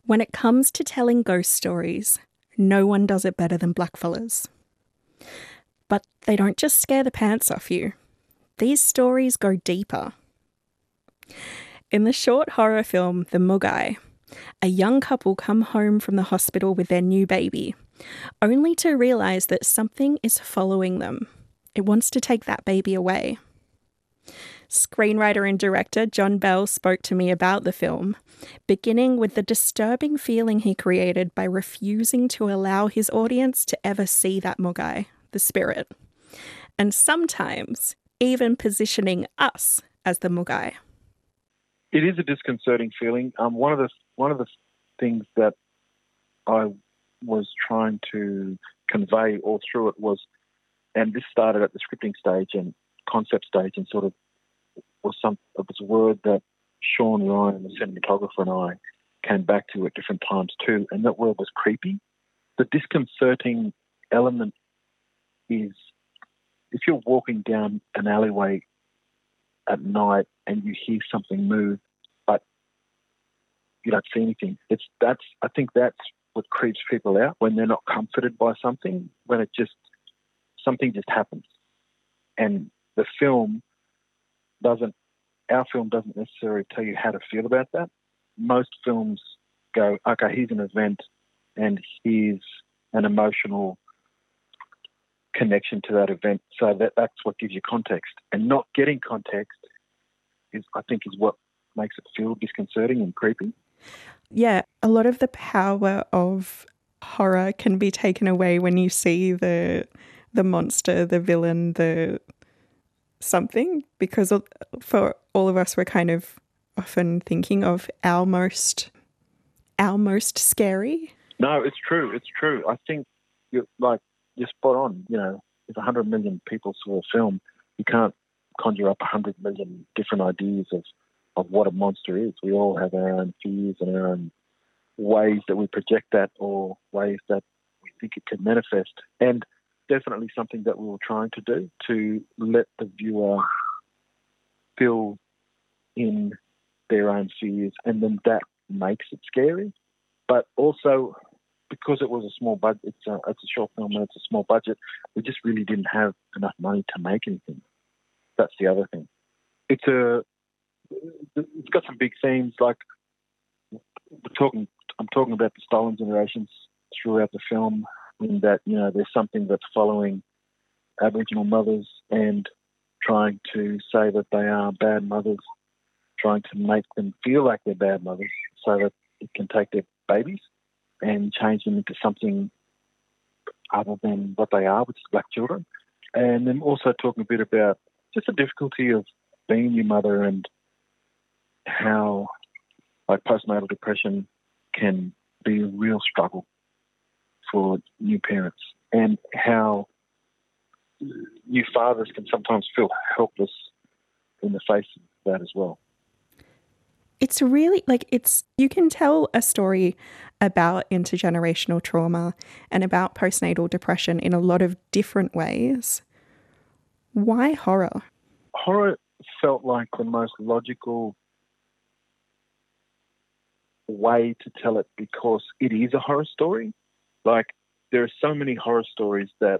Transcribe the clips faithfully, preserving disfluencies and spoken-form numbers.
When it comes to telling ghost stories, no one does it better than blackfellas. But they don't just scare the pants off you. These stories go deeper. In the short horror film The Mugai, a young couple come home from the hospital with their new baby, only to realise that something is following them. It wants to take that baby away. Screenwriter and director John Bell spoke to me about the film, beginning with the disturbing feeling he created by refusing to allow his audience to ever see that Mugai, the spirit, and sometimes even positioning us as the Mugai. It is a disconcerting feeling. Um, one of the one of the things that I was trying to convey all through it was, and this started at the scripting stage and concept stage, and sort of was some it was a word that Sean Ryan, the cinematographer, and I came back to at different times too, and that word was creepy. The disconcerting element is if you're walking down an alleyway at night and you hear something move, but you don't see anything. It's that's I think that's what creeps people out when they're not comforted by something, when it just something just happens. And the film doesn't our film doesn't necessarily tell you how to feel about that. Most films go, okay, here's an event and here's an emotional connection to that event, so that that's what gives you context. And not getting context is, I think, is what makes it feel disconcerting and creepy. Yeah, a lot of the power of horror can be taken away when you see the the monster, the villain, the something, because for all of us, we're kind of often thinking of our most our most scary. No, it's true. It's true. I think you're like you're spot on. You know, if a hundred million people saw a film, you can't conjure up a hundred million different ideas of, of what a monster is. We all have our own fears and our own ways that we project that, or ways that we think it can manifest. And definitely something that we were trying to do, to let the viewer fill in their own fears, and then that makes it scary. But also, because it was a small budget, it's a, it's a short film and it's a small budget, we just really didn't have enough money to make anything. That's the other thing. It's a, it's got some big themes, like we're talking. I'm talking about the stolen generations throughout the film, in that, you know, there's something that's following Aboriginal mothers and trying to say that they are bad mothers, trying to make them feel like they're bad mothers so that it can take their babies and change them into something other than what they are, which is black children. And then also talking a bit about just the difficulty of being a new mother, and how like postnatal depression can be a real struggle for new parents, and how new fathers can sometimes feel helpless in the face of that as well. It's really, like, it's, you can tell a story about intergenerational trauma and about postnatal depression in a lot of different ways. Why horror? Horror felt like the most logical way to tell it, because it is a horror story. Like, there are so many horror stories that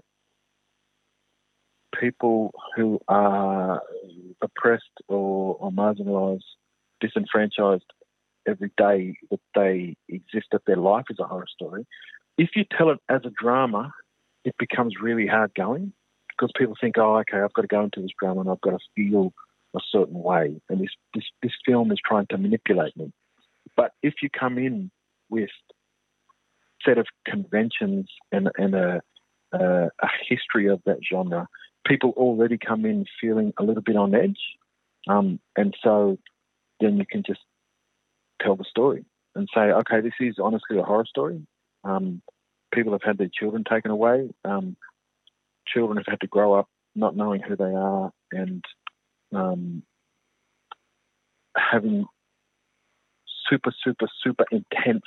people who are oppressed or, or marginalised, disenfranchised every day that they exist, that their life is a horror story. If you tell it as a drama, it becomes really hard going, because people think, oh, okay, I've got to go into this drama and I've got to feel a certain way. And this, this, this film is trying to manipulate me. But if you come in with a set of conventions and, and a, a, a history of that genre, people already come in feeling a little bit on edge. Um, and so then you can just tell the story and say, okay, this is honestly a horror story. Um, people have had their children taken away. Um, children have had to grow up not knowing who they are, and um, having super, super, super intense,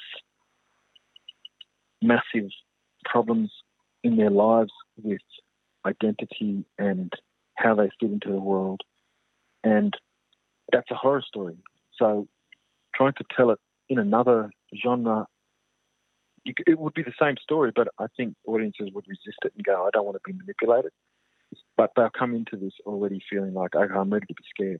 massive problems in their lives with identity and how they fit into the world. And that's a horror story. So trying to tell it in another genre, you, it would be the same story, but I think audiences would resist it and go, I don't want to be manipulated. But they'll come into this already feeling like, okay, I'm ready to be scared.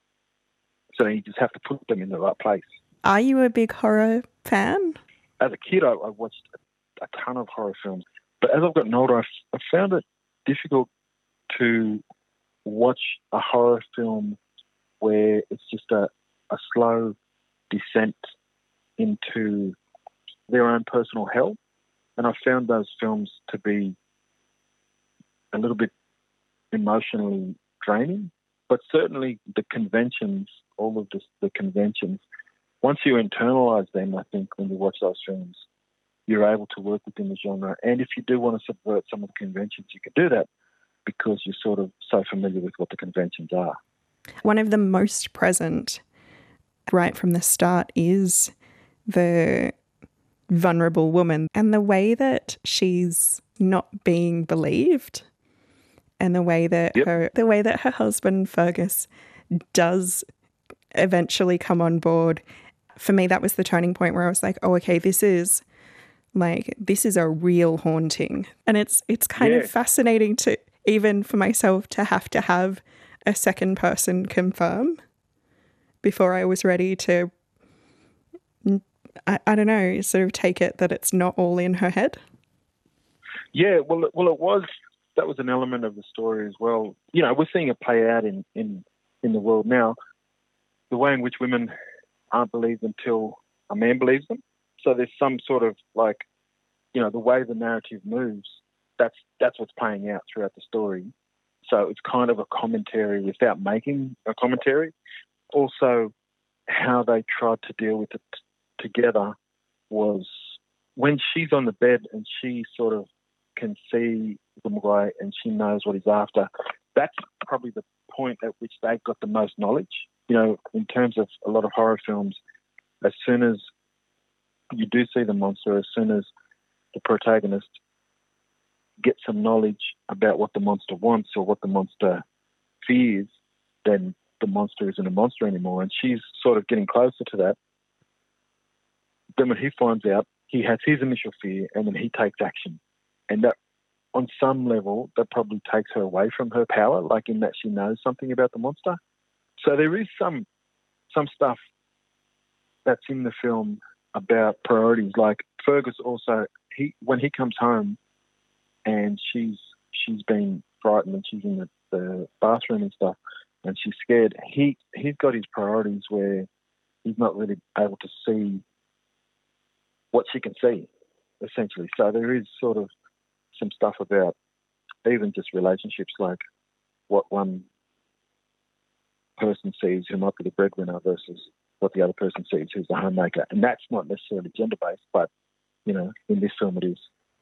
So you just have to put them in the right place. Are you a big horror fan? As a kid, I, I watched a, a ton of horror films. But as I've gotten older, I've, I've found it difficult to watch a horror film where it's just a, a slow descent into their own personal hell. And I've found those films to be a little bit emotionally draining. But certainly the conventions, all of this, the conventions, once you internalise them, I think when you watch those films, you're able to work within the genre. And if you do want to subvert some of the conventions, you can do that because you're sort of so familiar with what the conventions are. One of the most present right from the start is the vulnerable woman and the way that she's not being believed and the way that yep. her the way that her husband Fergus does eventually come on board. For me, that was the turning point where I was like, oh, okay, this is like this is a real haunting. And it's it's kind yeah. of fascinating to even for myself to have to have a second person confirm before I was ready to, I, I don't know, sort of take it that it's not all in her head. Yeah, well, well, it was, that was an element of the story as well. You know, we're seeing it play out in, in, in the world now, the way in which women aren't believed until a man believes them. So there's some sort of like, you know, the way the narrative moves, that's that's what's playing out throughout the story. So it's kind of a commentary without making a commentary. Also, how they tried to deal with it together was when she's on the bed and she sort of can see the guy and she knows what he's after, that's probably the point at which they got the most knowledge. You know, in terms of a lot of horror films, as soon as you do see the monster, as soon as the protagonist gets some knowledge about what the monster wants or what the monster fears, then the monster isn't a monster anymore. And she's sort of getting closer to that. Then when he finds out, he has his initial fear and then he takes action. And that, on some level, that probably takes her away from her power, like in that she knows something about the monster. So there is some some stuff that's in the film about priorities. Like Fergus also, he when he comes home and she's she's been frightened and she's in the, the bathroom and stuff and she's scared, he, he's got his priorities where he's not really able to see what she can see, essentially. So there is sort of some stuff about even just relationships, like what one person sees who might be the breadwinner versus what the other person sees who's the homemaker. And that's not necessarily gender-based, but, you know, in this film it is.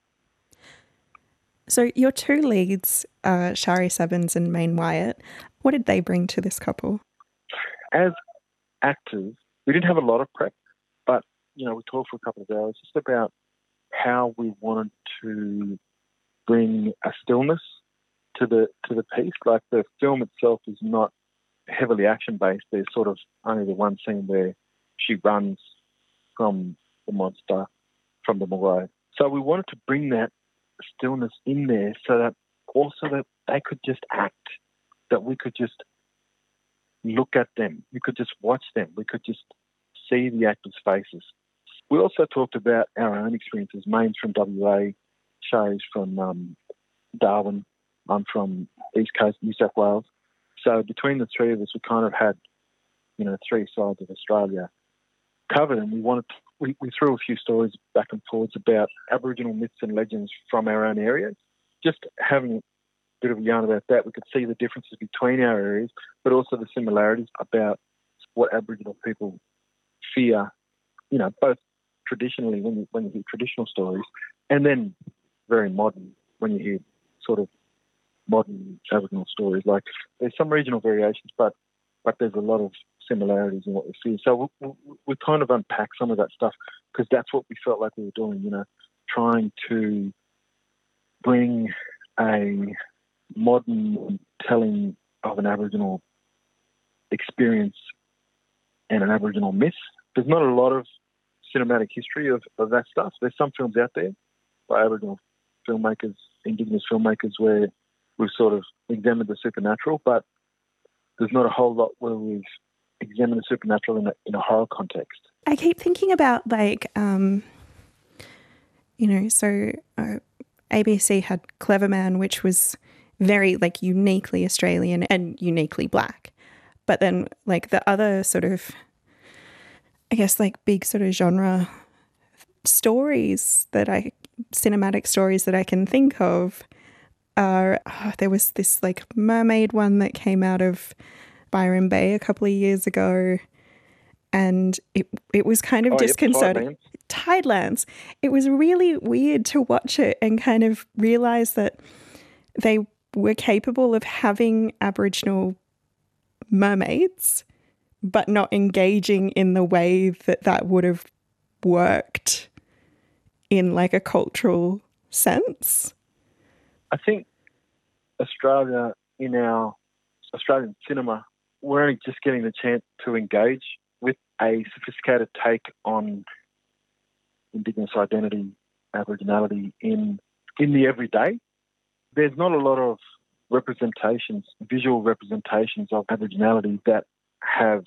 So your two leads, uh, Shari Sevens and Maine Wyatt, what did they bring to this couple? As actors, we didn't have a lot of prep, but, you know, we talked for a couple of hours just about how we wanted to bring a stillness to the to the piece. Like the film itself is not heavily action-based. There's sort of only the one scene where she runs from the monster, from the Mogwai. So we wanted to bring that stillness in there so that also that they could just act, that we could just look at them, we could just watch them, we could just see the actors' faces. We also talked about our own experiences. Maine's from W A, Shari's from um, Darwin, I'm from East Coast, New South Wales. So between the three of us, we kind of had, you know, three sides of Australia covered, and we wanted to, we, we threw a few stories back and forwards about Aboriginal myths and legends from our own areas. Just having a bit of a yarn about that, we could see the differences between our areas, but also the similarities about what Aboriginal people fear, you know, both traditionally when you, when you hear traditional stories, and then very modern when you hear sort of modern Aboriginal stories. Like there's some regional variations, but but there's a lot of similarities in what we see. So we, we, we kind of unpack some of that stuff because that's what we felt like we were doing, you know, trying to bring a modern telling of an Aboriginal experience and an Aboriginal myth. There's not a lot of cinematic history of, of that stuff. There's some films out there by Aboriginal filmmakers, Indigenous filmmakers, where we've sort of examined the supernatural, but there's not a whole lot where we've examined the supernatural in a, in a horror context. I keep thinking about, like, um, you know, so uh, A B C had Clever Man, which was very, like, uniquely Australian and uniquely black. But then, like, the other sort of, I guess, like, big sort of genre stories that I, cinematic stories that I can think of are, oh, there was this, like, mermaid one that came out of Byron Bay a couple of years ago. And it it was kind of oh, disconcerting. Yep, Tidelands. It was really weird to watch it and kind of realise that they were capable of having Aboriginal mermaids, but not engaging in the way that that would have worked in, like, a cultural sense. I think Australia, in our Australian cinema, we're only just getting the chance to engage with a sophisticated take on Indigenous identity, Aboriginality in in the everyday. There's not a lot of representations, visual representations of Aboriginality that have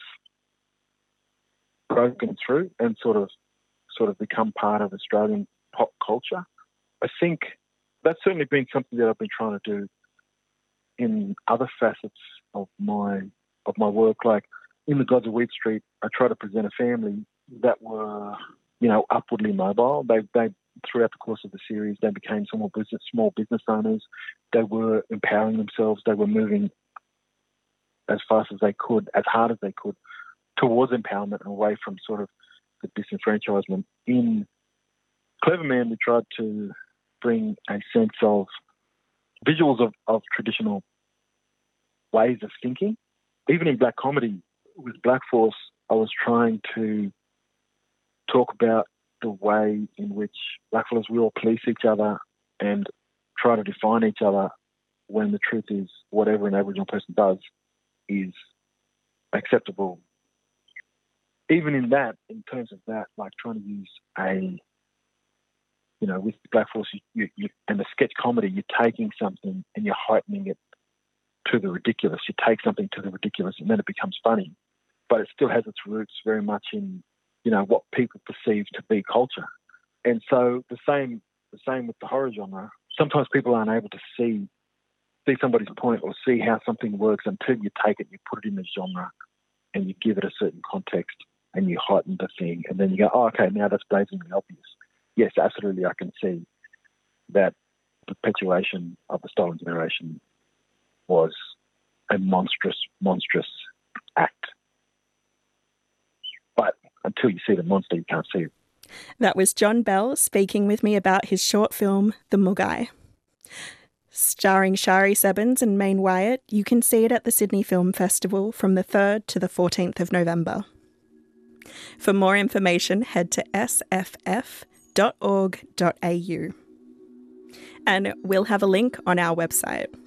broken through and sort of sort of become part of Australian pop culture. I think that's certainly been something that I've been trying to do in other facets of my of my work. Like in The Gods of Wheat Street, I try to present a family that were, you know, upwardly mobile. They they throughout the course of the series, they became small business small business owners. They were empowering themselves. They were moving as fast as they could, as hard as they could, towards empowerment and away from sort of the disenfranchisement. In Clever Man, we tried to bring a sense of visuals of, of traditional ways of thinking. Even in black comedy, with Black Force, I was trying to talk about the way in which blackfellas, we all police each other and try to define each other when the truth is whatever an Aboriginal person does is acceptable. Even in that, in terms of that, like trying to use a, you know, with Black Force you, you, you, and the sketch comedy, you're taking something and you're heightening it to the ridiculous. You take something to the ridiculous and then it becomes funny. But it still has its roots very much in, you know, what people perceive to be culture. And so the same the same with the horror genre. Sometimes people aren't able to see see somebody's point or see how something works until you take it, you put it in the genre and you give it a certain context and you heighten the thing. And then you go, oh, okay, now that's blazingly obvious. Yes, absolutely, I can see that perpetuation of the Stolen Generation was a monstrous, monstrous act. But until you see the monster, you can't see it. That was John Bell speaking with me about his short film, The Mugai. Starring Shari Sebens and Maine Wyatt, you can see it at the Sydney Film Festival from the third to the fourteenth of November. For more information, head to s f f dot org dot a u. And we'll have a link on our website.